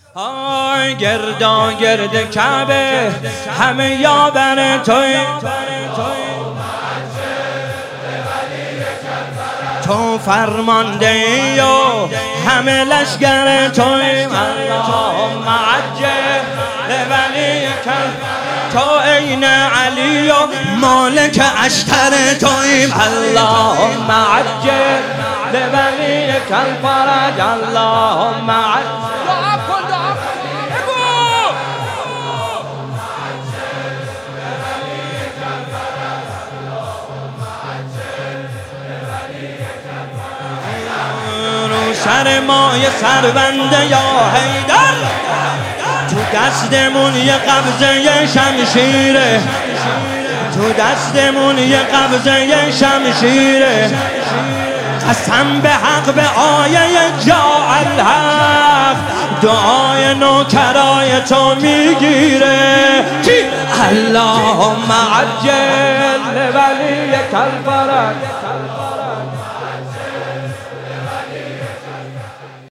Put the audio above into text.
آی گردا گرد کعبه همه یاور توی، تو فرمانده ای و همه لشگر توی. اللهم عجل لولیک، تو عین علی و مالک اشتر توی. اللهم عجل لولیک الفرج، اللهم عجل. سر مای سربنده یا حیدر، تو دستمون یه قبضه شمشیره، تو دستمون یه قبضه شمشیره. قسم به حق به آیه جاء الحق، دعای نوکرای تو میگیره. اللهم عجل لولیک الفرج.